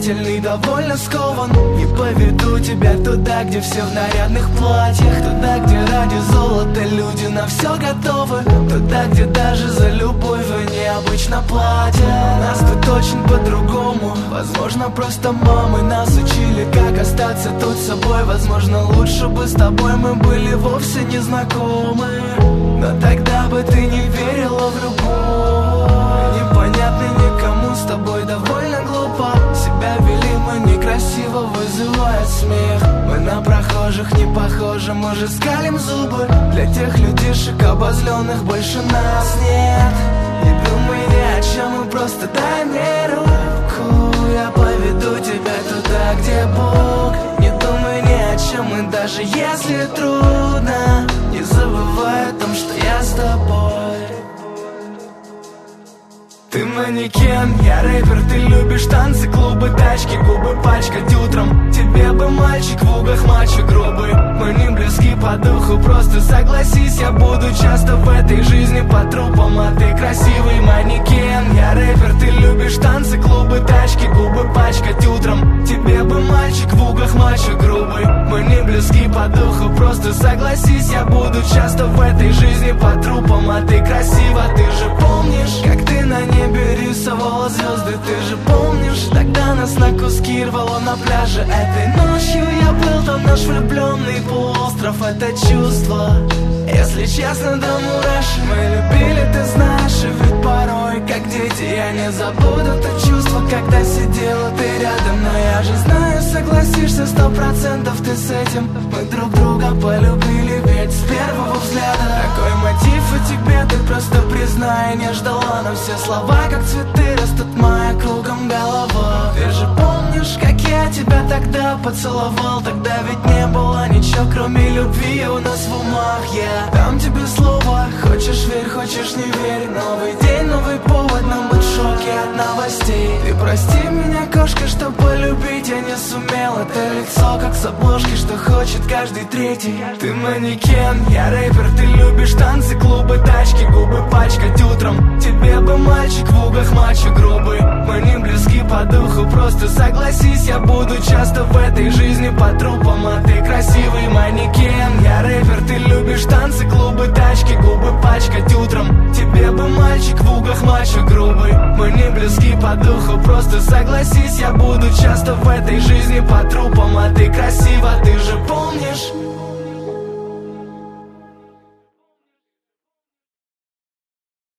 решительный, довольно скован. И поведу тебя туда, где все в нарядных платьях, туда, где ради золота люди на все готовы, туда, где даже за любовь вы необычно платят. У нас тут очень по-другому. Возможно, просто мамы нас учили, как остаться тут с собой. Возможно, лучше бы с тобой мы были вовсе не знакомы. Но тогда бы ты не верила в любовь. Непонятно никому, с тобой довольно глупо. Себя вели мы некрасиво, вызывая смех. Мы на прохожих не похожи, мы же скалим зубы. Для тех людишек обозленных больше нас нет. Не думай ни о чем, мы просто дай мне руку. Я поведу тебя туда, где Бог. Не думай ни о чем, и даже если трудно, не забывай о том, что я с тобой. Ты манекен, я рэпер, ты любишь танцы, клубы, тачки, губы пачкать утром. Тебе бы мальчик в угах мачо грубый. Мы не близки по духу, просто согласись, я буду часто в этой жизни по трупам. А ты красивый манекен, я рэпер, ты любишь танцы, клубы, тачки, губы пачкать утром. Тебе бы мальчик в угах мачо грубый. Мы не близки по духу, просто согласись, я буду часто в этой жизни по трупам. А ты красива, ты же помнишь, как ты на небе рисовала звезды. Ты же помнишь, тогда нас на куски рвало на пляже. Этой ночью я был там, наш влюбленный полуостров. Это чувство, если честно, до мурашек. Мы любили, ты знаешь, и ведь порой, как дети, я не забуду то чувство, когда сидела ты рядом. Но я же знаю, согласишься 100% ты с этим. Мы друг друга полюбили, ведь с первого взгляда. Такой мотив у тебя, ты просто признай, не ждала. Но все слова, как цветы, растут моя кругом голова. Ты же помнишь, как я тебя тогда поцеловал? Тогда ведь не было ничего, кроме любви у нас в умах. Я дам тебе слово, хочешь верь, хочешь не верь. Новый день, новый повод, нам быть в шоке от новостей. Ты прости меня, кошка, что полюбить я не сумел. Это лицо, как с обложки, что хочет каждый третий. Ты манекен, я рэпер, ты любишь танцы, клубы, тачки, губы пачкать утром. Тебе бы мальчик в угах мачо грубый. Мы не близки по духу, просто согласись, я буду часто в этой жизни по трупам. А ты красивый манекен, я рэпер, ты любишь танцы, клубы, тачки, губы пачкать утром. Тебе бы мальчик в угах мачо грубый. Мы не близки по духу, просто согласись, я буду часто в этой жизни по трупам. А ты красива, ты же